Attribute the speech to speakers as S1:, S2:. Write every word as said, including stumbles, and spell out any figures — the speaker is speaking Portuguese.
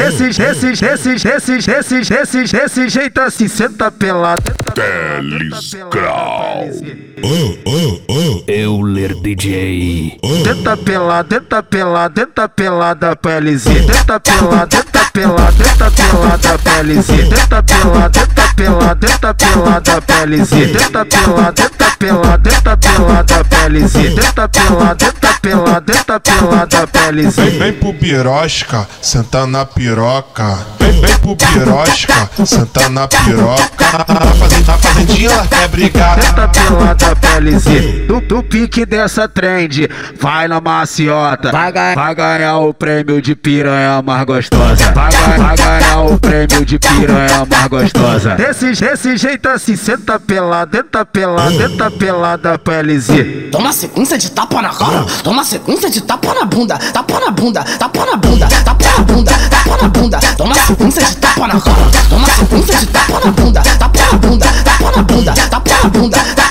S1: desse, desse, desse, desse, desse, desse, desse jeito assim, senta pelado.
S2: Teles Grau.
S3: Euler D J.
S1: Tenta pelada, tenta pelada, tenta pelada pra L Z. Tenta pelada, tenta pelada, tenta pelada pra L Z. Tenta pelada, tenta pelada, tenta pelada pra L Z. Tenta pelada, tenta pelada, tenta pelada pra L Z. Tenta pelada, tenta pelada, tenta pelada pra L Z.
S4: Vem, vem pro birosca, senta na piroca. Vem, vem pro birosca, senta na piroca. Na fazenda, na fazendinha ela quer brigar.
S1: Tenta pelada pra L Z. Do, do pique dessa trend, vai na maciota. Vai, vai ganhar o prêmio de piranha mais gostosa. Vai, vai ganhar o prêmio de piranha mais gostosa. Desse, desse jeito assim, senta pelada, tenta pelada, tenta pelada pra L Z.
S5: Toma sequência de tapa na cara, toma sequência de tapa na bunda, tapa na bunda, tapa na bunda, tapa na bunda, tapa na bunda. Toma sequência de tapa na cara, toma sequência de tapa na bunda, tapa na bunda, tapa na bunda, tapa na bunda.